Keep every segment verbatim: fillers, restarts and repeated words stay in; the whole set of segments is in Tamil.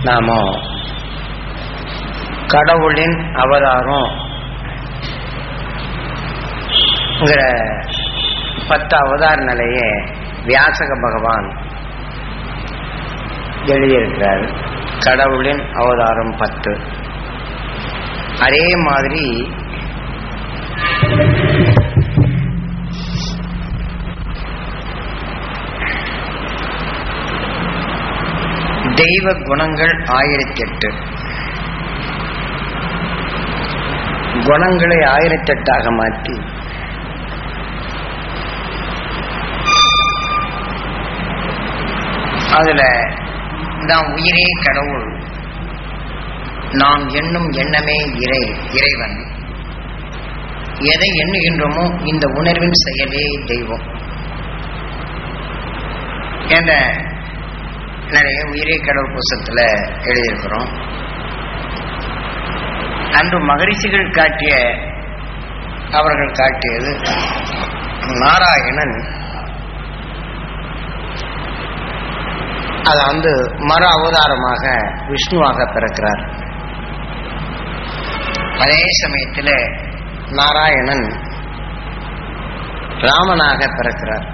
நாம கடவுளின் அவதாரம் பத்து அவதார நிலையை வியாசக பகவான் எழுதியிருக்கிறார். கடவுளின் அவதாரம் பத்து. அதே மாதிரி தெய்வ குணங்கள் ஆயிரத்தி எட்டு குணங்களை ஆயிரத்தி எட்டாக மாற்றி அதுல நாம் உயிரே கடவுள், நாம் எண்ணும் எண்ணமே இறை இறைவன், எதை எண்ணுகின்றோமோ இந்த உணர்வின் செயலே தெய்வம் என்ற நிறைய உயிரே கடவுள் புஸ்தகத்துல எழுதியிருக்கிறோம். அன்று மகரிஷிகள் காட்டிய அவர்கள் காட்டியது நாராயணன் அது வந்து மறு அவதாரமாக விஷ்ணுவாக பிறக்கிறார். அதே சமயத்தில் நாராயணன் ராமனாக பிறக்கிறார்.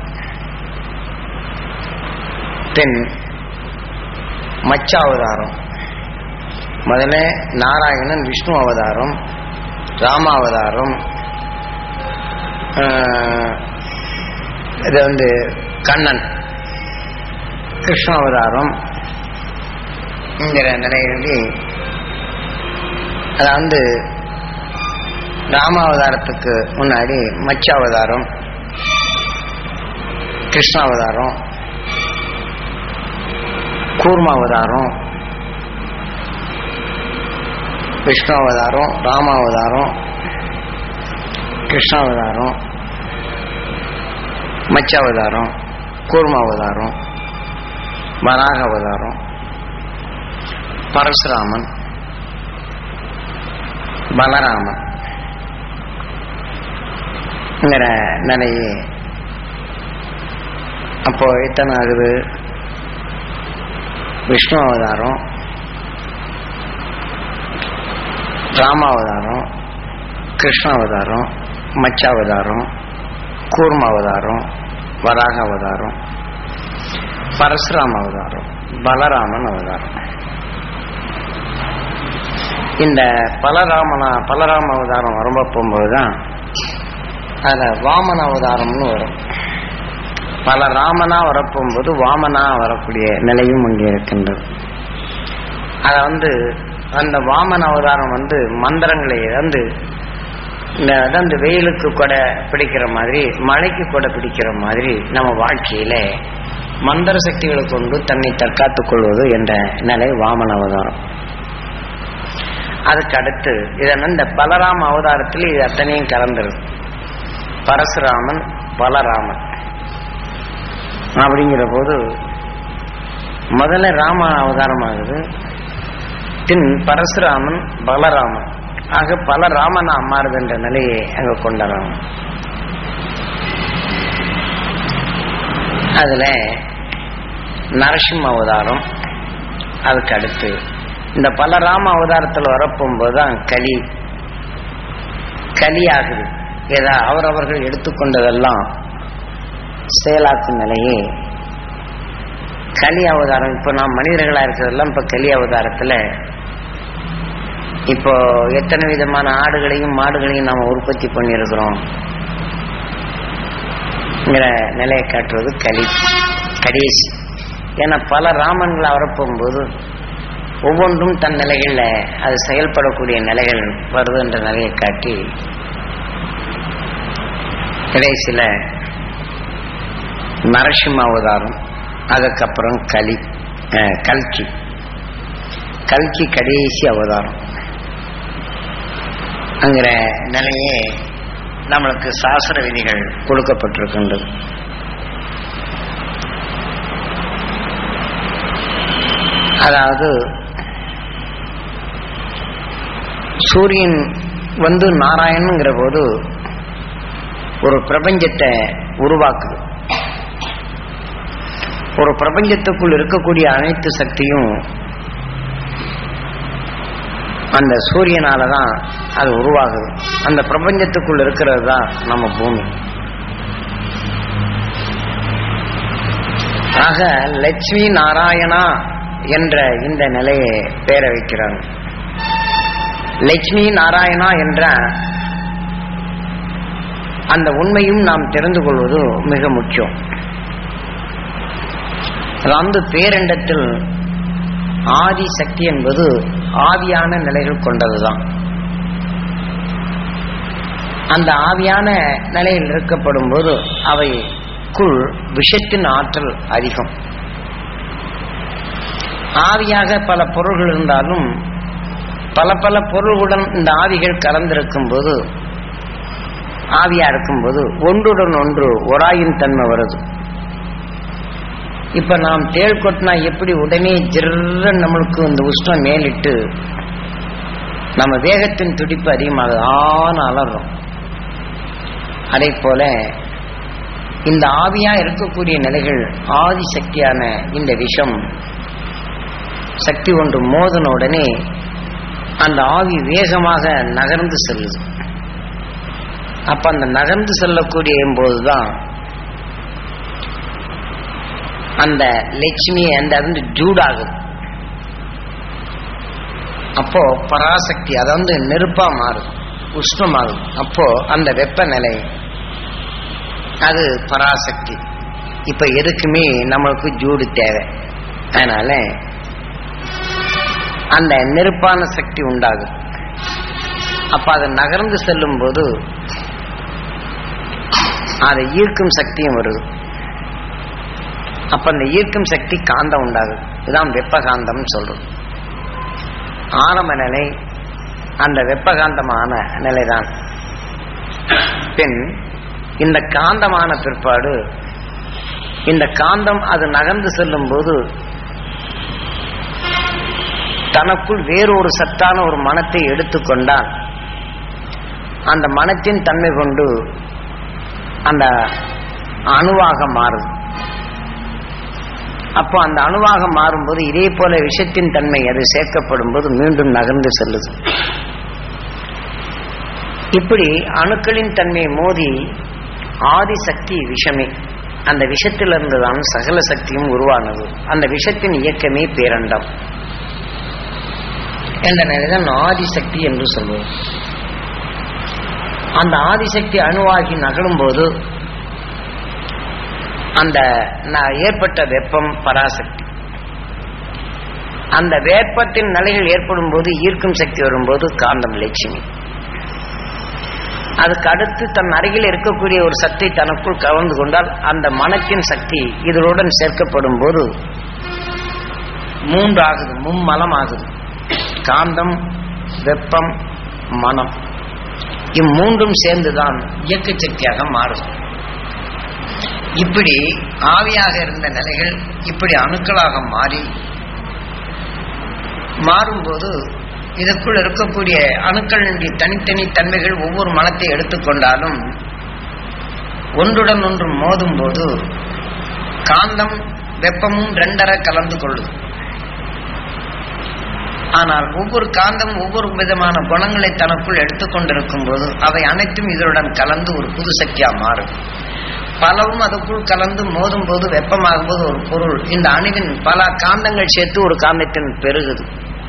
தென் மச்ச அவதாரம், முதல்ல நாராயணன் விஷ்ணு அவதாரம், ராமாவதாரம், இது வந்து கண்ணன் கிருஷ்ண அவதாரம் என்கிற நிலையில் அது வந்து ராமாவதாரத்துக்கு முன்னாடி மச்ச அவதாரம், கிருஷ்ண அவதாரம், கூர்மாவதாரம், விஷ்ணு அவதாரம், ராமாவதாரம், கிருஷ்ணாவதாரம், மச்சாவதாரம், கூர்மாவதாரம், வராக அவதாரம், பரசுராமன், பலராமன் நிலையே. அப்போ எத்தனை ஆகுது? விஷ்ணு அவதாரம், ராமாவதாரம், கிருஷ்ணாவதாரம், மச்சாவதாரம், கூர்மாவதாரம், வராக அவதாரம், பரசுராம அவதாரம், பலராமன் அவதாரம். இந்த பலராமனா பலராம அவதாரம் ரொம்ப போகும்போதுதான் அதில் வாமன அவதாரம்னு வரும். பல ராமனா வரப்போகும்போது வாமனா வரக்கூடிய நிலையும் அங்கே இருக்கின்றது. அதை வந்து அந்த வாமன அவதாரம் வந்து மந்திரங்களை வந்து இந்த வெயிலுக்கு கொடை பிடிக்கிற மாதிரி, மழைக்கு கொடை பிடிக்கிற மாதிரி நம்ம வாழ்க்கையில மந்திர சக்திகளை கொண்டு தன்னை தற்காத்துக் கொள்வது என்ற நிலை வாமன அவதாரம். அதுக்கு அடுத்து இதனால் இந்த பலராம அவதாரத்தில் இது அத்தனையும் கலந்துருது. பரசுராமன் பலராமன் அப்படிங்கிற போது முதல்ல ராம அவதாரம் ஆகுது, பின் பரசுராமன் பலராமன் ஆக பல ராமனா மாறுது என்ற நிலையை அங்க கொண்டாடுறாங்க. அதுல நரசிம்ம அவதாரம், அதுக்கு அடுத்து இந்த பலராம அவதாரத்தில் வரப்போகும்போதுதான் கலி கலி ஆகுது. ஏதா அவரவர்கள் எடுத்துக்கொண்டதெல்லாம் செயலாக்கும் நிலையே கலி அவதாரம். இப்போ நாம் மனிதர்களா இருக்கிறதெல்லாம் இப்ப கலி அவதாரத்துல இப்போ எத்தனை விதமான ஆடுகளையும் மாடுகளையும் நாம உற்பத்தி பண்ணியிருக்கிறோம் நிலையை காட்டுறது கலி கடைசி. ஏன்னா பல ராமன்கள் வரப்போகும்போது ஒவ்வொன்றும் தன் நிலைகள்ல அது செயல்படக்கூடிய நிலைகள் வருது என்ற நிலையை காட்டி கடைசியில நரசிம்ம அவதாரம், அதுக்கப்புறம் கலி கல்கி கல்கி கடைசி அவதாரம் அங்கிற நிலையே நம்மளுக்கு சாஸ்திர விதிகள் கொடுக்கப்பட்டிருக்கின்றது. அதாவது சூரியன் வந்து நாராயணங்கிற போது ஒரு பிரபஞ்சத்தை உருவாக்குது. ஒரு பிரபஞ்சத்துக்குள் இருக்கக்கூடிய அனைத்து சக்தியும் அந்த சூரியனால தான் அது உருவாகுது. அந்த பிரபஞ்சத்துக்குள் இருக்கிறது தான் நம்ம பூமி. ஆக லட்சுமி நாராயணா என்ற இந்த நிலையை பேர வைக்கிறாங்க. லட்சுமி நாராயணா என்ற அந்த உண்மையும் நாம் தெரிந்து கொள்வது மிக முக்கியம். அந்த பேரண்டத்தில் ஆதி சக்தி என்பது ஆவியான நிலைகள் கொண்டதுதான். அந்த ஆவியான நிலையில் இருக்கப்படும் போது அவைக்குள் விஷத்தின் ஆற்றல் அதிகம். ஆவியாக பல பொருள்கள் இருந்தாலும் பல பல பொருள்களுடன் இந்த ஆவிகள் கலந்திருக்கும் போது, ஆவியா இருக்கும்போது ஒன்றுடன் ஒன்று ஒராயின் தன்மை வருது. இப்ப நாம் தேள் கொட்டினா எப்படி உடனே ஜிர்ர நம்மளுக்கு இந்த உஷ்ணம் மேலிட்டு நம்ம வேகத்தின் துடிப்பு அதிகமாக ஆன அலறோம். அதே போல இந்த ஆவியா இருக்கக்கூடிய நிலைகள் ஆதி சக்தியான இந்த விஷம் சக்தி ஒன்று மோதன உடனே அந்த ஆவி வேகமாக நகர்ந்து செல்லுது. அப்ப அந்த நகர்ந்து செல்லக்கூடிய போதுதான் அந்த லட்சுமி அந்த வந்து ஜூடாகுது. அப்போ பராசக்தி அதை வந்து நெருப்பா மாறுது, உஷ்ணமாகுது. அப்போ அந்த வெப்பநிலை அது பராசக்தி. இப்ப எதுக்குமே நம்மளுக்கு ஜூடு தேவை. அதனால அந்த நெருப்பான சக்தி உண்டாகுது. அப்ப அது நகர்ந்து செல்லும் போது அதை ஈர்க்கும் சக்தியும் வருது. அப்ப அந்த ஈர்க்கும் சக்தி காந்தம் உண்டாகுது. இதுதான் வெப்பகாந்தம் சொல்றோம். ஆரம்ப நிலை அந்த வெப்பகாந்தமான நிலைதான். பின் இந்த காந்தமான பிற்பாடு இந்த காந்தம் அது நகர்ந்து செல்லும் போது தனக்குள் வேறொரு சத்தான ஒரு மனத்தை எடுத்துக்கொண்டால் அந்த மனத்தின் தன்மை கொண்டு அந்த அணுவாக மாறுது. அப்போ அந்த அணுவாக மாறும்போது இதே போல விஷத்தின் தன்மை அது சேர்க்கப்படும் போது மீண்டும் நகர்ந்து செல்லுது. இப்படி அணுக்களின் தன்மை மோதி ஆதி சக்தி விஷமே. அந்த விஷத்திலிருந்து தான் சகல சக்தியும் உருவானது. அந்த விஷத்தின் இயக்கமே பேரண்டம் என்ற நிலைதான் ஆதிசக்தி என்று சொல்லுவோம். அந்த ஆதிசக்தி அணுவாகி நகரும் போது அந்த ஏற்பட்ட வெப்பம் பராசக்தி. அந்த வெப்பத்தின் நிலைகள் ஏற்படும் போது ஈர்க்கும் சக்தி வரும்போது காந்தம் லட்சுமி. அதுக்கு அடுத்து தன் அருகில் இருக்கக்கூடிய ஒரு சக்தி தனக்குள் கவர்ந்து கொண்டால் அந்த மனத்தின் சக்தி இதனுடன் சேர்க்கப்படும் போது மூன்று ஆகுது, மும்மலம் ஆகுது. காந்தம், வெப்பம், மனம், இம்மூன்றும் சேர்ந்துதான் இயக்க சக்தியாக மாறும். இப்படி ஆவியாக இருந்த நிலைகள் இப்படி அணுக்களாக மாறி மாறும்போது இதற்குள் இருக்கக்கூடிய அணுக்களின் தனித்தனி தன்மைகள் ஒவ்வொரு மனத்தை எடுத்துக்கொண்டாலும் ஒன்றுடன் ஒன்று மோதும் போது காந்தம் வெப்பமும் ரெண்டரை கலந்து கொள்ளும். ஆனால் ஒவ்வொரு காந்தம் ஒவ்வொரு விதமான குணங்களை தனக்குள் எடுத்துக்கொண்டிருக்கும் போது அவை அனைத்தும் இதனுடன் கலந்து ஒரு புது சக்தியா மாறும். பலவும் அதுக்குள் கலந்து மோதும் போது வெப்பமாகும் போது ஒரு பொருள் இந்த அணுவின் பல காந்தங்கள் சேர்த்து ஒரு காந்தத்தின் பெருகுது.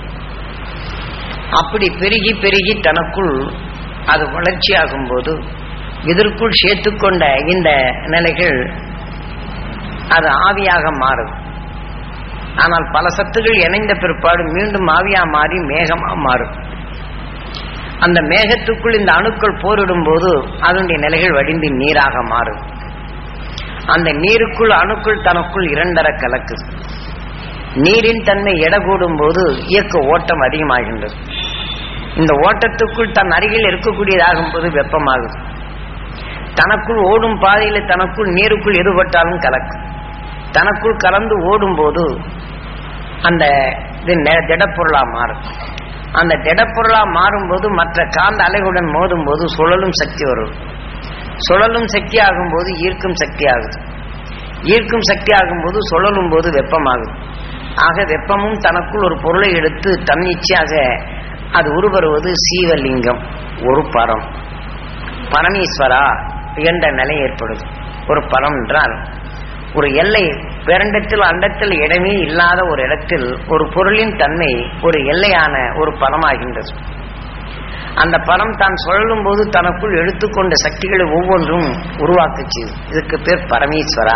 அப்படி பெருகி பெருகி தனக்குள் அது வளர்ச்சியாகும் போது இதற்குள் சேர்த்துக்கொண்ட இந்த நிலைகள் அது ஆவியாக மாறும். ஆனால் பல சத்துகள் இணைந்த பிற்பாடு மீண்டும் ஆவியா மாறி மேகமா மாறும். அந்த மேகத்துக்குள் இந்த அணுக்கள் போரிடும் போது அதனுடைய நிலைகள் வடிந்து நீராக மாறும். அந்த நீருக்குள் அணுக்கள் தனக்குள் இரண்டரை கலக்குது. நீரின் தன்மை எடை கூடும் போது இயக்க ஓட்டம் அதிகமாகின்றது. இந்த ஓட்டத்துக்குள் தன் அருகில் இருக்கக்கூடியதாகும் போது வெப்பமாகுது. தனக்குள் ஓடும் பாதையில் தனக்குள் நீருக்குள் எதுபட்டாலும் கலக்கும். தனக்குள் கலந்து ஓடும் போது அந்த திடப்பொருளா மாறும். அந்த திடப்பொருளா மாறும்போது மற்ற காந்த அலைகளுடன் மோதும் போது சுழலும் சக்தி வரும். சுழலும் சக்தி ஆகும் போது ஈர்க்கும் சக்தி ஆகுது. ஈர்க்கும் சக்தி ஆகும் போது சுழலும் போது வெப்பமாகுது. ஆக வெப்பமும் தனக்குள் ஒரு பொருளை எடுத்து தன்னிச்சையாக அது உருவருவது சீவலிங்கம், ஒரு பரம். பரமேஸ்வரா என்ற நிலை ஏற்படுது. ஒரு பரம் என்றால் ஒரு எல்லை, பேரண்டத்தில் அண்டத்தில் இடமே இல்லாத ஒரு இடத்தில் ஒரு பொருளின் தன்மை ஒரு எல்லையான ஒரு பரமாகின்றது. அந்த பரம் தான் சொல்லும் போது தனக்குள் எடுத்துக்கொண்ட சக்திகளை ஒவ்வொன்றும் உருவாக்குச்சு. இதுக்கு பேர் பரமேஸ்வரா.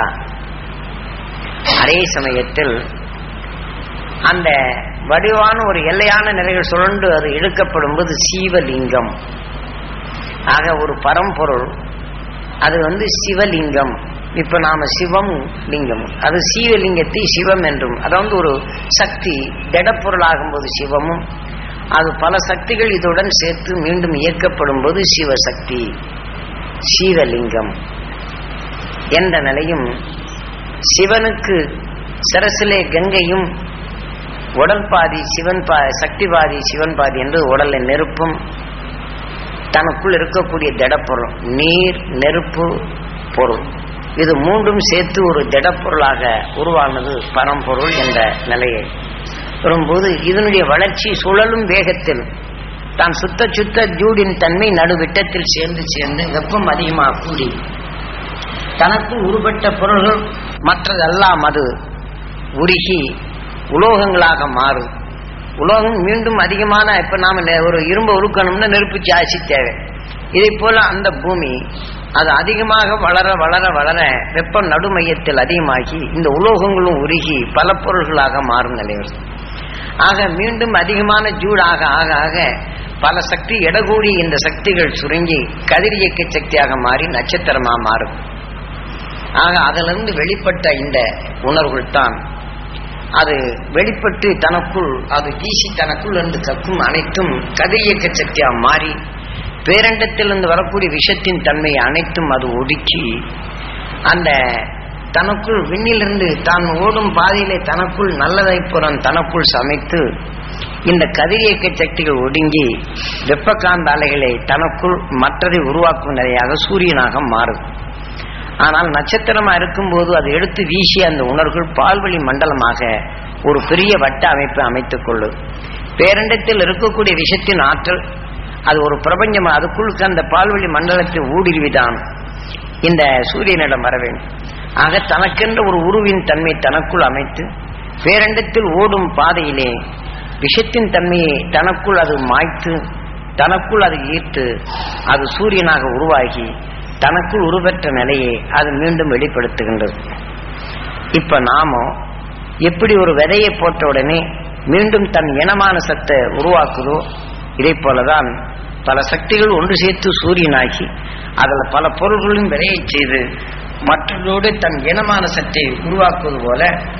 அதே சமயத்தில் அந்த வடிவான ஒரு எல்லையான நிலைகள் சுழன்று அது இழுக்கப்படும் போது சீவலிங்கம். ஆக ஒரு பரம்பொருள் அது வந்து சிவலிங்கம். இப்ப நாம சிவம் லிங்கம், அது சீவலிங்கத்தை சிவம் என்றும், அதாவது ஒரு சக்தி திடப்பொருள் ஆகும்போது சிவமும், அது பல சக்திகள் இதுடன் சேர்த்து மீண்டும் இயக்கப்படும் போது சிவசக்தி, சீவலிங்கம் என்ற நிலையும். சிவனுக்கு சிரசிலே கங்கையும், உடல் பாதி சிவன் பா சக்தி பாதி சிவன் பாதி என்று உடலை நெருப்பும், தனக்குள் இருக்கக்கூடிய திடப்பொருள் நீர் நெருப்பு பொருள், இது மூன்றும் சேர்த்து ஒரு திடப்பொருளாக உருவானது பரம்பொருள் என்ற நிலையை வரும்போது இதனுடைய வளர்ச்சி சுழலும் வேகத்தில் தான் சுத்த சுத்த ஜூடின் தன்மை நடுவிட்டத்தில் சேர்ந்து சேர்ந்து வெப்பம் அதிகமாக கூடி தனக்கு உருப்பட்ட பொருள்கள் மற்றதெல்லாம் அது உருகி உலோகங்களாக மாறும். உலோகம் மீண்டும் அதிகமான, இப்ப நாம ஒரு இரும்பு உருக்கணும்னா நெருப்பு ஜாஸ்தி தேவை. இதை போல அந்த பூமி அது அதிகமாக வளர வளர வளர வெப்பம் நடுமையத்தில் அதிகமாகி இந்த உலோகங்களும் உருகி பல பொருள்களாக மாறும் நிலை வருது. ஆக மீண்டும் அதிகமான ஜூடாக ஆக ஆக பல சக்தி எடகூடி இந்த சக்திகள் சுருங்கி கதிர் இயக்க சக்தியாக மாறி நட்சத்திரமாக மாறும். ஆக அதிலிருந்து வெளிப்பட்ட இந்த உணர்வுகள் தான் அது வெளிப்பட்டு தனக்குள் அது வீசி தனக்குள் இருந்து கக்கும் அனைத்தும் கதிர் இயக்க சக்தியாக மாறி பேரண்டத்திலிருந்து வரக்கூடிய விஷத்தின் தன்மையை அனைத்தும் அது ஒடுக்கி அந்த தனக்குள் விண்ணிலிருந்து தான் ஓடும் பாதையிலே தனக்குள் நல்லதை புறம் தனக்குள் சமைத்து இந்த கதிரியக்க சக்திகள் ஒடுங்கி வெப்பக்காந்த அலைகளை தனக்குள் மற்றதை உருவாக்கும் நிலையாக சூரியனாக மாறும். ஆனால் நட்சத்திரமா இருக்கும்போது அது எடுத்து வீசி அந்த உணர்வுகள் பால்வழி மண்டலமாக ஒரு பெரிய வட்ட அமைப்பு அமைத்துக் கொள்ளும். பேரண்டத்தில் இருக்கக்கூடிய விஷத்தின் ஆற்றல் அது ஒரு பிரபஞ்சம், அதுக்குள் அந்த பால்வழி மண்டலத்தை ஊடுருவிதான் இந்த சூரியனிடம் வர வேண்டும். ஆக தனக்கென்ற ஒரு உருவின் தன்மை தனக்குள் அமைத்து பேரண்டத்தில் ஓடும் பாதையிலே விஷத்தின் தன்மையை தனக்குள் அது மாய்த்து தனக்குள் அது ஈர்த்து அது சூரியனாக உருவாகி தனக்குள் உருவற்ற நிலையை அது மீண்டும் வெளிப்படுத்துகின்றது. இப்ப நாமோ எப்படி ஒரு விதையை போட்ட உடனே மீண்டும் தன் இனமான சத்தை உருவாக்குதோ இதை போலதான் பல சக்திகள் ஒன்று சேர்த்து சூரியனாகி அதில் பல பொருள்களும் விதையை செய்து மற்றதோடு தன் இனமான சத்தை உருவாக்குவது போல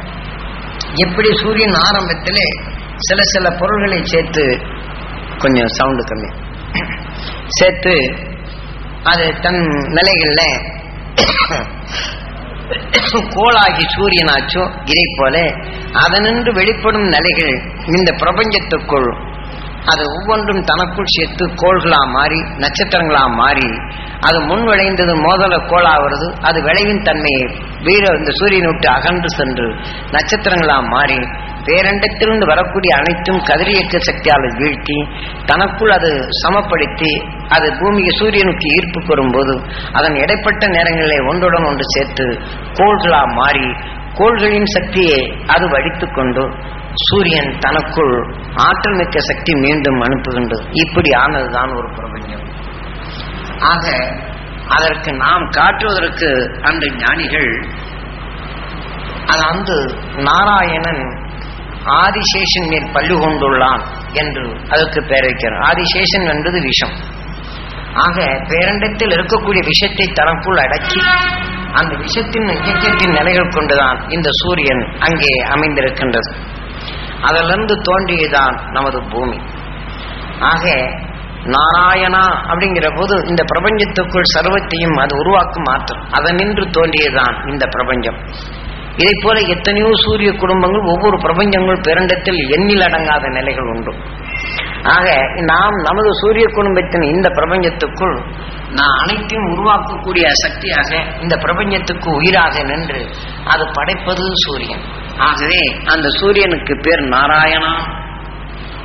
எப்படி சூரியன் ஆரம்பத்திலே சில சில பொருள்களை சேர்த்து கொஞ்சம் சவுண்டு கம்மி சேர்த்து அது தன் நிலைகள்ல கோளாகி சூரியனாச்சோ இதை போல அதனின்று வெளிப்படும் நிலைகள் இந்த பிரபஞ்சத்துக்குள் அது ஒவ்வொன்றும் தனக்குள் சேர்த்து கோள்களா மாறி நட்சத்திரங்களா மாறி அது முன் விளைந்தது மோதல கோளாகிறது. அது விளைவின் தன்மையை வீர இந்த சூரியனை விட்டு அகன்று சென்று நட்சத்திரங்களா மாறி பேரண்டத்திலிருந்து வரக்கூடிய அனைத்தும் கதிரியக்க சக்தியால் வீழ்த்தி தனக்குள் அது சமப்படுத்தி அது பூமிக்கு சூரியனுக்கு ஈர்ப்பு பெறும்போது அதன் இடைப்பட்ட நேரங்களில் ஒன்றுடன் ஒன்று சேர்த்து கோள்களா மாறி கோள்களின் சக்தியை அது வடித்து கொண்டு சூரியன் தனக்குள் ஆற்றல் மிக்க சக்தி மீண்டும் அனுப்புகின்றது. இப்படி ஆனதுதான் ஒரு பிரபஞ்சம். ஆக அதற்கு நாம் காட்டுவதற்கு அந்த ஞானிகள் அது வந்து நாராயணன் ஆதிசேஷன் மேல் பள்ளி கொண்டுள்ளான் என்று அதற்கு பெயர் வைக்கிறார். ஆதிசேஷன் என்பது விஷம். ஆக பேரண்டத்தில் இருக்கக்கூடிய விஷத்தை தனக்குள் அடக்கி அந்த விஷத்தின் இயக்கத்தின் நிலைகள் கொண்டுதான் இந்த சூரியன் அங்கே அமைந்திருக்கின்றது. அதிலிருந்து தோன்றியதான் நமது பூமி. ஆக நாராயணா அப்படிங்கிற போது இந்த பிரபஞ்சத்துக்குள் சர்வத்தையும் அது உருவாக்கும் மாற்றம் அதனின்று தோன்றியதான் இந்த பிரபஞ்சம். இதை போல எத்தனையோ சூரிய குடும்பங்கள் ஒவ்வொரு பிரபஞ்சங்கள் பேரண்டத்தில் எண்ணில் அடங்காத நிலைகள் உண்டு. ஆக நாம் நமது சூரிய குடும்பத்தின் இந்த பிரபஞ்சத்துக்குள் நான் அனைத்தையும் உருவாக்கக்கூடிய சக்தியாக இந்த பிரபஞ்சத்துக்கு உயிராக நின்று அது படைப்பது சூரியன். ஆகவே அந்த சூரியனுக்கு பேர் நாராயணா.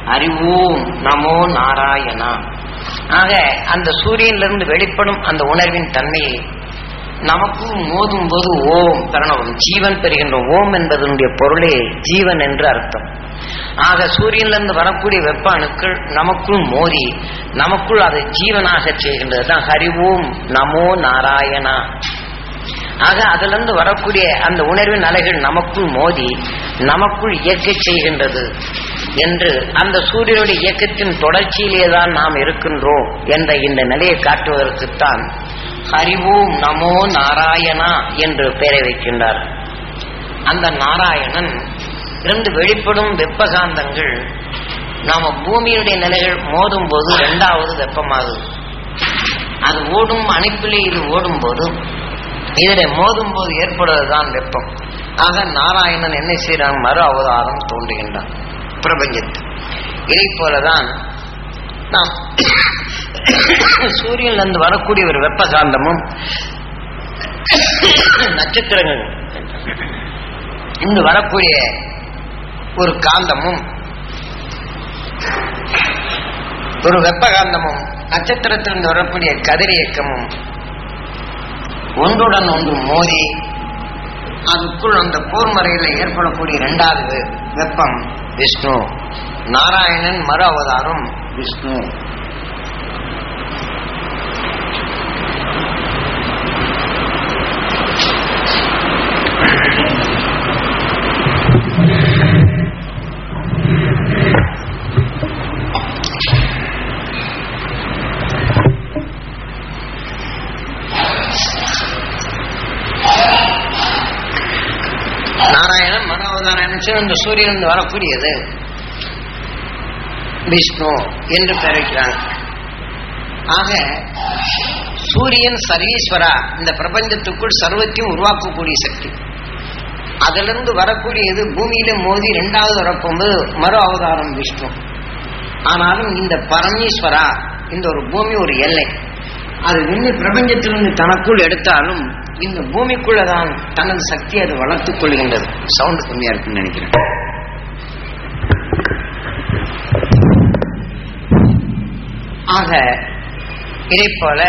அறிவோம் நமோ நாராயணா. ஆக அந்த சூரியனிலிருந்து வெளிப்படும் அந்த உணர்வின் தன்மையை நமக்கும் மோதும் போது ஓம் பிரணவம் ஜீவன் பெறுகின்ற. ஓம் என்பதனுடைய பொருளே ஜீவன் என்று அர்த்தம். ஆக சூரியனிலிருந்து வரக்கூடிய வெப்ப அணுக்கள் நமக்குள் மோதி நமக்குள் அதை ஜீவனாக செய்கின்றது தான் ஹரிவோம் நமோ நாராயணா. ஆக அதிலிருந்து வரக்கூடிய அந்த உணர்வின் அலைகள் நமக்குள் மோதி நமக்குள் இயக்க செய்கின்றது என்று அந்த சூரியனுடைய இயக்கத்தின் தொடர்ச்சியிலேதான் நாம் இருக்கின்றோம் என்ற இந்த நிலையை காட்டுவதற்குத்தான் ஹரிவோம் நமோ நாராயணா என்று பெயரை வைக்கின்றார். அந்த நாராயணன் இருந்து வெளிப்படும் வெப்பகாந்தங்கள் நாம பூமியுடைய நிலைகள் மோதும் போது இரண்டாவது வெப்பமாகுது. அது ஓடும் அணைப்பிலே இது ஓடும் போது இதனை மோதும் போது ஏற்படுவதுதான் வெப்பம். ஆக நாராயணன் என்ன செய்யறான்? மறு அவதாரம் தோன்றுகின்றான் பிரபஞ்சத்தில். இதை போலதான் நாம் சூரியனிலிருந்து வரக்கூடிய ஒரு வெப்ப காந்தமும் நட்சத்திரங்கள் இங்கு வரக்கூடிய ஒரு காந்தமும் ஒரு வெப்ப காந்தமும் நட்சத்திரத்திலிருந்து வரக்கூடிய கதிரியக்கமும் ஒன்றுடன் ஒன்று மோதி அதுக்குள் அந்த போர்மறையில் ஏற்படக்கூடிய இரண்டாவது வெப்பம் விஷ்ணு. நாராயணன் மறு அவதாரம் விஷ்ணு. நாராயணன் மறு அவதாரம் இந்த சூரியன் வரக்கூடியது விஷ்ணு என்று பெயரிக்கிறாங்க. ஆக சூரியன் சர்வீஸ்வரா, இந்த பிரபஞ்சத்துக்குள் சர்வத்தையும் உருவாக்கக்கூடிய சக்தி. அதிலிருந்து வரக்கூடியது பூமியில மோதி இரண்டாவது வரப்போது மறு அவதாரம் விஷ்ணு. ஆனாலும் இந்த பரமேஸ்வரா, இந்த ஒரு பூமி ஒரு எல்லை, அது விண்ணு பிரபஞ்சத்திலிருந்து தனக்குள் எடுத்தாலும் இந்த பூமிக்குள்ளதான் தனது சக்தி அது வளர்த்துக் கொள்கின்றது. சவுண்ட் கம்மியா இருக்குன்னு நினைக்கிறேன். ஆக இதை போல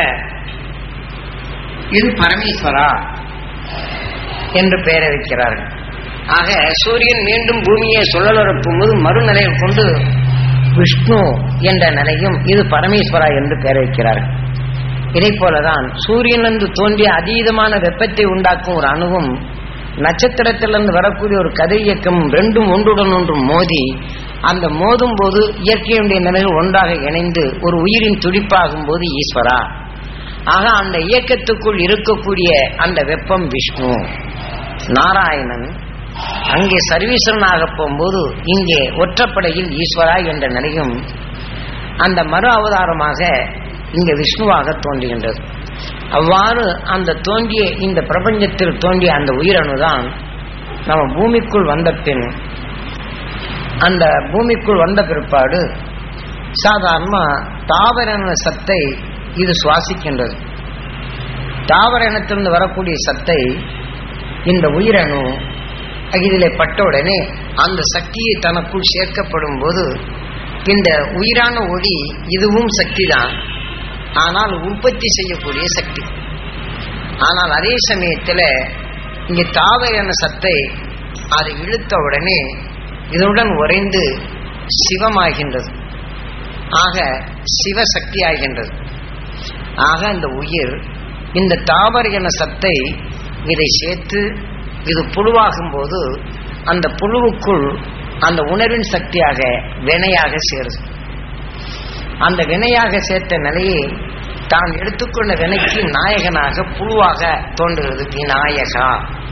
இது பரமேஸ்வரா என்று பெயரை வைக்கிறார்கள். ஆக சூரியன் மீண்டும் பூமியை சுழலுறப்பும் போது மறுநிலையை கொண்டு விஷ்ணு என்ற நிலையும் இது பரமேஸ்வரா என்று பெயரை வைக்கிறார்கள். இதை போலதான் சூரியனிலிருந்து தோன்றிய அதீதமான வெப்பத்தை உண்டாக்கும் ஒரு அணுவும் நட்சத்திரத்திலிருந்து வரக்கூடிய ஒரு கதிர் இயக்கமும் ரெண்டும் ஒன்றுடன் ஒன்று மோதி அந்த மோதும் போது இயற்கையுடைய நிலைகள் ஒன்றாக இணைந்து ஒரு உயிரின் துடிப்பாகும் போது ஈஸ்வரா. ஆக அந்த இயக்கத்துக்குள் இருக்கக்கூடிய அந்த வெப்பம் விஷ்ணு. நாராயணன் அங்கே சர்வீஸ்வரனாக போகும்போது இங்கே ஒற்றப்படையில் ஈஸ்வரா என்ற நிலையும் அந்த மறு அவதாரமாக இங்க விஷ்ணுவாக தோன்றுகின்றது. அவ்வாறு அந்த தோன்றிய இந்த பிரபஞ்சத்தில் தோன்றிய அந்த உயிரணுதான் நம்ம பூமிக்குள் வந்த பின், அந்த பூமிக்குள் வந்த பிற்பாடு சாதாரணமா தாவர சத்தை இது சுவாசிக்கின்றது. தாவர இனத்திலிருந்து வரக்கூடிய சத்தை இந்த உயிரணு இதில் பட்ட உடனே அந்த சக்தியை தனக்குள் சேர்க்கப்படும் போது இந்த உயிரான ஒளி இதுவும் சக்தி தான், ஆனால் உற்பத்தி செய்யக்கூடிய சக்தி. ஆனால் அதே சமயத்தில் இங்கே தாவர சத்தை அதை இழுத்த உடனே இதனுடன் உறைந்து சிவமாகின்றது. ஆக சிவசக்தி ஆகின்றது. ஆக இந்த உயிர் இந்த தாவர என சத்தை இதை சேர்த்து இது புழுவாகும் போது அந்த புழுவுக்குள் அந்த உணர்வின் சக்தியாக வினையாக சேருது. அந்த வினையாக சேர்த்த நிலையை தான் எடுத்துக்கொண்ட வினைக்கு நாயகனாக புழுவாக தோன்றுகிறது. விநாயகா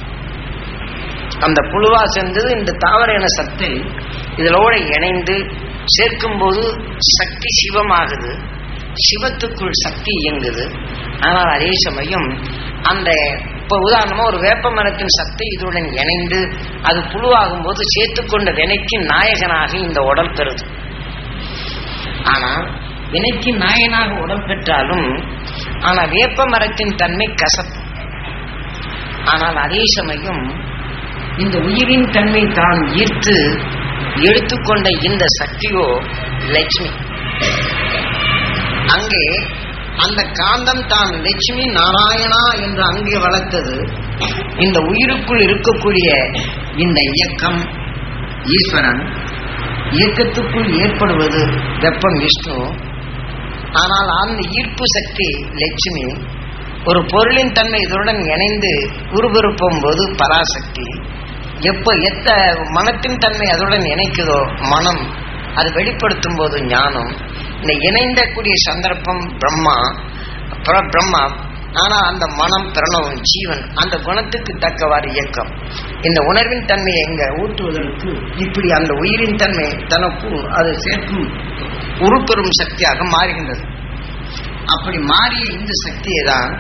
அந்த புழுவா சேர்ந்தது இந்த தாவர என சத்தை இதனோட இணைந்து சேர்க்கும் போது சக்தி சிவமாகுது. சிவத்துக்குள் சக்தி இயங்குது. ஆனால் அதே சமயம் அந்த இப்ப உதாரணமா ஒரு வேப்ப மரத்தின் சத்தை இதுடன் இணைந்து அது புழுவாகும் போது சேர்த்துக்கொண்ட வினைக்கு நாயகனாக இந்த உடல் பெறுது. ஆனால் வினைக்கு நாயகனாக உடல் பெற்றாலும் ஆனா வேப்ப மரத்தின் தன்மை கசப்பு. ஆனால் அதே சமயம் இந்த உயிரின் தன்மை தான் ஈர்த்து எடுத்துக்கொண்ட இந்த சக்தியோ லட்சுமி. அங்கே அந்த காந்தம் தான் லட்சுமி நாராயணா என்று அங்கே வளர்த்தது. இந்த உயிருக்குள் இருக்கக்கூடிய இந்த இயக்கம் ஈஸ்வரன், இயக்கத்துக்குள் ஏற்படுவது வெப்பம் விஷ்ணு. ஆனால் அந்த ஈர்ப்பு சக்தி லட்சுமி. ஒரு பொருளின் தன்மை இதனுடன் இணைந்து உருவெருப்பும் போது பராசக்தி. எப்ப எத்த மனத்தின் தன்மை அதனுடன் இணைக்குதோ மனம், அது வெளிப்படுத்தும் போது ஞானம். இந்த இணைந்த கூடிய சந்தர்ப்பம் பிரம்மா பிரம்மா. ஆனா அந்த மனம் பிரணவம் ஜீவன், அந்த குணத்துக்கு தக்கவாறு இயக்கம். இந்த உணர்வின் தன்மையை எங்க ஊற்றுவதற்கு இப்படி அந்த உயிரின் தன்மை தனக்குள் அது சேர்க்கும் உருப்பெறும் சக்தியாக மாறுகின்றது. அப்படி மாறிய இந்த சக்தியை தான்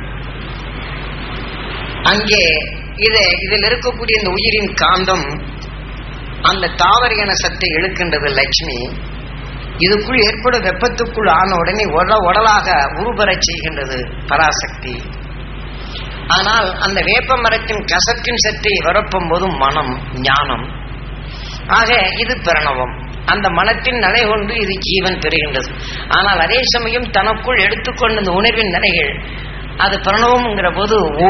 அங்கே இதை இதில் இருக்கக்கூடிய இந்த உயிரின் காந்தம் அந்த தாவர என சத்தை இழுக்கின்றது லட்சுமி. இதுக்குள் ஏற்படும் வெப்பத்துக்குள் ஆன உடனே உடலாக உருபெறச் செய்கின்றது பராசக்தி. ஆனால் அந்த வேப்ப மரத்தின் கசப்பின் சத்தை வரப்பும் போதும் மனம் ஞானம். ஆக இது பிரணவம். அந்த மனத்தின் நிலை கொண்டு இது ஜீவன் பெறுகின்றது. ஆனால் அதே சமயம் தனக்குள் எடுத்துக்கொண்ட இந்த உணர்வின் நிலைகள் அது பிரணவம்ங்கிற போது ஓ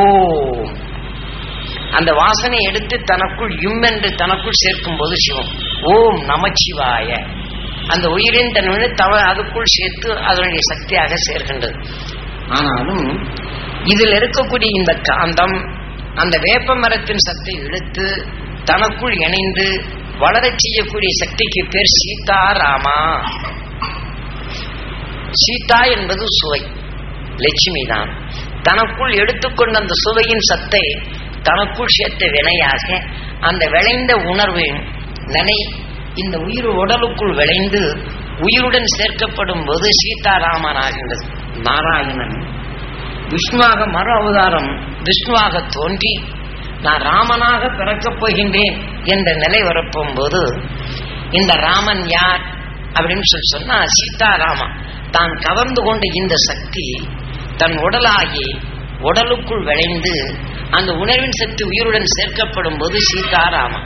அந்த வாசனை எடுத்து தனக்குள் யும் என்று தனக்குள் சேர்க்கும் போது சிவம். ஓம் நமச்சிவாய. அந்த உயிரின் தன்மை தவ அதுக்குள் சேர்த்து அதனுடைய சக்தியாக சேர்க்கின்றது. ஆனாலும் இதில் இருக்கக்கூடிய இந்த காந்தம் அந்த வேப்ப மரத்தின் சத்தை இழுத்து தனக்குள் இணைந்து வளரச் செய்யக்கூடிய சக்திக்கு பேர் சீதா ராமா. சீதா என்பது சுவை, லட்சுமி தான். தனக்குள் எடுத்துக்கொண்ட அந்த சுவையின் சத்தை தனக்குள் சேர்த்த வினையாக அந்த விளைந்த உணர்வின் நினை இந்த உயிர் உடலுக்குள் விளைந்து உயிருடன் சேர்க்கப்படும் போது சீதாராமன் ஆகின்றது. நாராயணன் விஷ்ணுவாக மறு அவதாரம் விஷ்ணுவாக தோன்றி நான் ராமனாக பிறக்கப் போகின்றேன் என்ற நிலை வரப்போம் போது இந்த ராமன் யார் அப்படின்னு சொல்லி சொன்னா சீதாராமா. தான் கவர்ந்து கொண்ட இந்த சக்தி தன் உடலாகி உடலுக்குள் விளைந்து அந்த உணர்வின் சக்தி உயிருடன் சேர்க்கப்படும் போது சீதாராமா.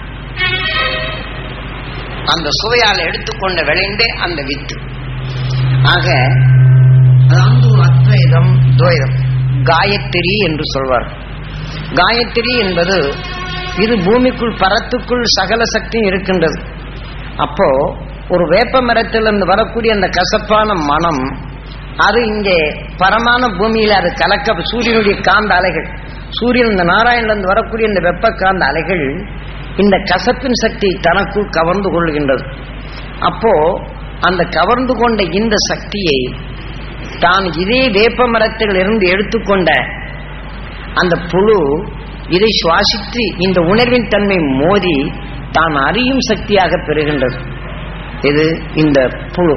அந்த சுவையால் எடுத்துக்கொண்ட விளைந்தே அந்த வித்து. ஆக அதாவது ஒரு அத்வைதம் துவைதம் காயத்ரி என்று சொல்வார். காயத்ரி என்பது இது பூமிக்குள் பரத்துக்குள் சகல சக்தியும் இருக்கின்றது. அப்போ ஒரு வேப்ப மரத்திலிருந்து வரக்கூடிய அந்த கசப்பான மனம் அது இங்கே பரமான பூமியில அது கலக்க சூரியனுடைய காந்த அலைகள், சூரியன் இந்த நாராயணிலிருந்து வரக்கூடிய இந்த வெப்ப காந்த அலைகள் இந்த கசப்பின் சக்தி தனக்குள் கவர்ந்து கொள்கின்றது. அப்போ அந்த கவர்ந்து கொண்ட இந்த சக்தியை தான் இதே வேப்ப மரத்தில் இருந்து எடுத்துக்கொண்ட அந்த புழு இதை சுவாசித்து இந்த உணர்வின் தன்மை மோதி தான் அறியும் சக்தியாக பெறுகின்றது. இது இந்த புழு.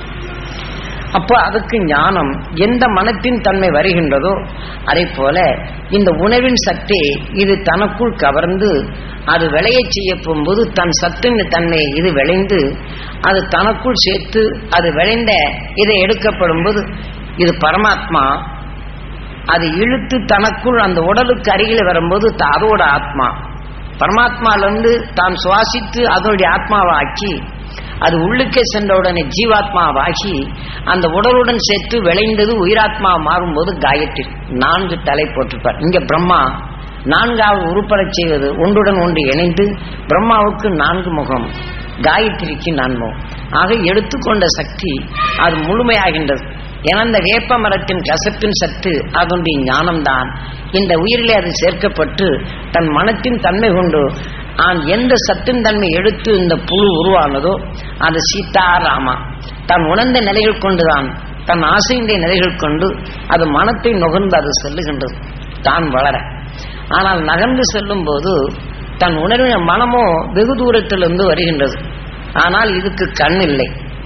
அப்போ அதுக்கு ஞானம் எந்த மனத்தின் தன்மை வருகின்றதோ அதே போல இந்த உணவின் சக்தி இது தனக்குள் கவர்ந்து அது விளைய செய்ய போகும்போது தன் சத்தின் தன்மை இது விளைந்து அது தனக்குள் சேர்த்து அது விளைந்த இதை எடுக்கப்படும் போது இது பரமாத்மா. அது இழுத்து தனக்குள் அந்த உடலுக்கு அருகில் வரும்போது அதோட ஆத்மா பரமாத்மாவிலிருந்து தான் சுவாசித்து அதனுடைய ஆத்மாவை ஆக்கி அது உள்ளுக்கே சென்ற உடனே ஜீவாத்மாவாகி அந்த உடலுடன் சேர்த்து விளைந்தது உயிராத்மா மாறும்போது காயத்ரி. நான்கு தலை போட்டிருப்பார். இங்க பிரம்மா நான்காவது உருப்படச் செய்வது ஒன்றுடன் ஒன்று இணைந்து பிரம்மாவுக்கு நான்கு முகம், காயத்ரிக்கு நான்கு முகம். ஆக எடுத்துக்கொண்ட சக்தி அது முழுமையாகின்றது. ஏன்னா இந்த வேப்ப மரத்தின் கசப்பின் சத்து அதனுடைய ஞானம்தான் இந்த உயிரிலே அது சேர்க்கப்பட்டு தன் மனத்தின் தன்மை கொண்டு ஆன் எந்த சத்தின் தன்மை எடுத்து இந்த புழு உருவானதோ அது சீதாராமா. தான் உணர்ந்த நிலைகள் கொண்டுதான் தன் ஆசையின்ற நிலைகள் கொண்டு அது மனத்தை நுகர்ந்து அது செல்லுகின்றது தான் வளர. ஆனால் நகர்ந்து செல்லும் போது தன் உணர்வின் மனமோ வெகு தூரத்திலிருந்து வருகின்றது. ஆனால் இதுக்கு கண் இல்லை,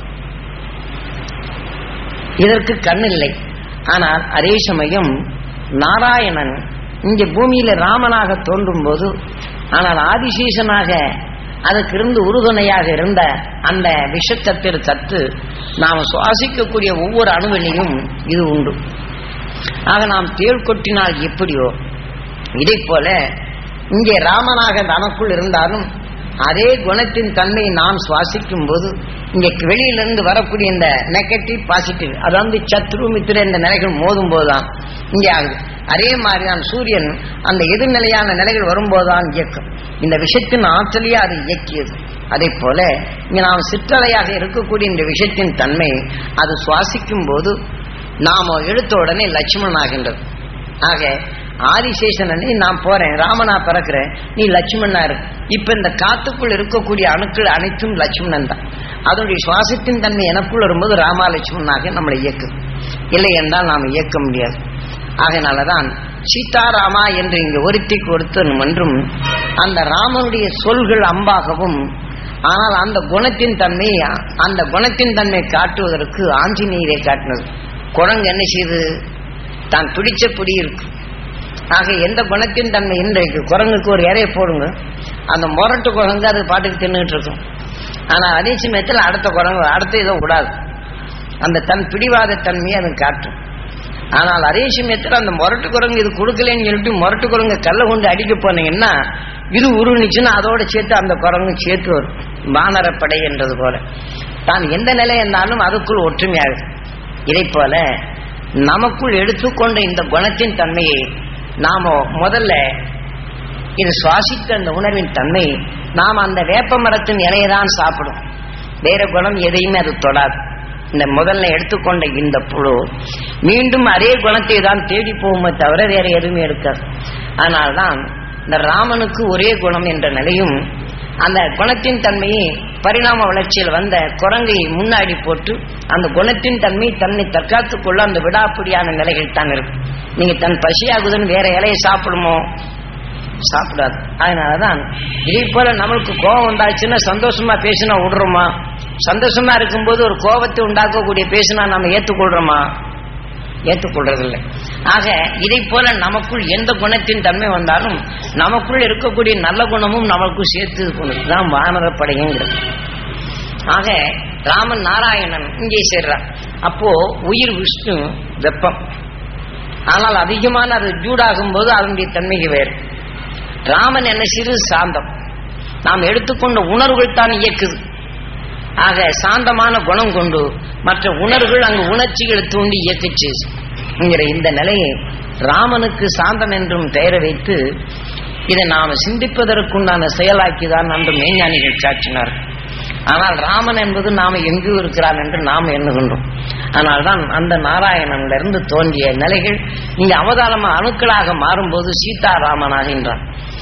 இதற்கு கண் இல்லை. ஆனால் அதே சமயம் நாராயணன் இங்கே பூமியில ராமனாக தோன்றும் போது ஆனால் ஆதிசேஷனாக அதுக்கு இருந்து உறுதுணையாக இருந்த அந்த விஷத்தத்திற்கு சத்து நாம் சுவாசிக்கக்கூடிய ஒவ்வொரு அணுவிலையும் இது உண்டு. ஆக நாம் தேள் கொட்டினால் எப்படியோ இதை போல இங்கே ராமனாக தனக்குள் இருந்தாலும் அதே குணத்தின் தன்மையை நாம் சுவாசிக்கும் போது இங்க வெளியிலிருந்து வரக்கூடிய இந்த நெகட்டிவ் பாசிட்டிவ், அதாவது சத்ரு மித்திர என்ற நிலைகள் மோதும் போதுதான் இங்கே ஆகுது. அதே மாதிரிதான் சூரியன் அந்த எதிர்நிலையான நிலைகள் வரும்போதுதான் இயக்கம். இந்த விஷயத்தின் ஆற்றலையே அது இயக்கியது. அதே போல இங்க நாம் சிற்றலையாக இருக்கக்கூடிய இந்த விஷயத்தின் தன்மை அது சுவாசிக்கும் போது நாம எடுத்த உடனே லட்சுமணன் ஆகின்றது. ஆக ஆதிசேஷனே நான் போறேன், ராமனா பிறக்கிறேன், நீ லட்சுமணனா இருக்கு. இப்ப இந்த காத்துக்குள் இருக்கக்கூடிய அணுக்கள் அனைத்தும் லட்சுமணன் தான். அதனுடைய சுவாசத்தின் தன்மை எனக்குள் வரும்போது ராமா லட்சுமணனாக நம்மளை இயக்கும். இல்லை என்றால் நாம் இயக்க முடியாது. ஆகையினாலதான் சீதாராமா என்று இங்கு ஒருத்தி கொடுத்த என்றும் அந்த ராமனுடைய சொல்கள் அம்பாகவும், ஆனால் அந்த குணத்தின் தன்மை அந்த குணத்தின் தன்மை காட்டுவதற்கு ஆஞ்சநேயரை காட்டினது. குரங்கு என்ன செய்து தான் பிடிச்ச பிடி இருக்கு. ஆக எந்த குணத்தின் தன்மை இன்றைக்கு குரங்குக்கு ஒரு இறைய போடுங்க, அந்த முரட்டு குரங்கு அது பாட்டுக்கு தின்னுட்டு இருக்கும். ஆனா அதே சமயத்தில் அடுத்த குரங்கு அடுத்த இதை விடாது, அந்த தன் பிடிவாத தன்மையை அது காட்டும். ஆனால் அதே சமயத்தில் அந்த முரட்டு குரங்கு இது கொடுக்கலன்னு சொல்லிட்டு முரட்டு குரங்கு கல்லை கொண்டு அடிக்க போனீங்கன்னா இது உருணிச்சுன்னா அதோட சேர்த்து அந்த குரங்கு சேர்த்து வரும். வானரப்படை என்றது போல தான் எந்த நிலை இருந்தாலும் அதுக்குள் ஒற்றுமையாகும். இதை போல நமக்குள் எடுத்துக்கொண்ட இந்த குணத்தின் தன்மையை நாம முதல்ல இது சுவாசித்த அந்த உணர்வின் தன்மை நாம் அந்த வேப்ப மரத்தின் இலையைதான் சாப்பிடும், வேற குணம் எதையுமே அது தொடாது. இந்த முதல்ல எடுத்துக்கொண்ட இந்த புழு மீண்டும் அதே குணத்தை தான் தேடி போகுமே தவிர வேற எதுவுமே எடுக்காது. அதனால்தான் இந்த ராமனுக்கு ஒரே குணம் என்ற நிலையும் அந்த குணத்தின் தன்மையை பரிணாம வளர்ச்சியில் வந்த குரங்கை முன்னாடி போட்டு அந்த குணத்தின் தன்மை தன்னை தற்காத்துக் கொள்ள அந்த விடாப்பிடியான நிலைகள் தான் இருக்கு. நீங்க தன் பசியாகுதுன்னு வேற இலையை சாப்பிடுமோ? சாப்பிடாது. அதனாலதான் இதே போல நம்மளுக்கு கோபம் உண்டாச்சுன்னா சந்தோஷமா பேசினா விடுறோமா? சந்தோஷமா இருக்கும்போது ஒரு கோபத்தை உண்டாக்கக்கூடிய பேசினா நம்ம ஏற்றுக்கொள்றோமா? ஏற்றுக்கொள்றதில்லை. ஆக இதை போல நமக்குள் எந்த குணத்தின் தன்மை வந்தாலும் நமக்குள் இருக்கக்கூடிய நல்ல குணமும் நமக்கு சேர்த்து தான் வானரப்படைங்கிறது. ஆக ராமன் நாராயணன் இங்கே சேர்றான். அப்போ உயிர் விஷ்ணு வெப்பம், ஆனால் அதிகமான அது ஜூடாகும் போது அதனுடைய தன்மைக்கு வேறு. ராமன் என்ன சிறு சாந்தம், நாம் எடுத்துக்கொண்ட உணர்வுகள் தான் இயக்குது. ஆக சாந்தமான குணம் கொண்டு மற்ற உணர்வுகள் அங்கு உணர்ச்சிகளை தூண்டி இயக்கிச்சு என்கிற இந்த நிலையை ராமனுக்கு சாந்தம் என்றும் பெயரை வைத்து இதை நாம் சிந்திப்பதற்குண்டான செயலாக்கிதான் அன்று மெய்ஞானிகள் சாற்றினார். ஆனால் ராமன் என்பது நாம எங்கு இருக்கிறான் என்று நாம் எண்ணுகின்றோம். ஆனால்தான் அந்த நாராயணனிலிருந்து தோன்றிய நிலைகள் இங்கு அவதாரமா அணுக்களாக மாறும்போது சீதாராமனாகின்றான்.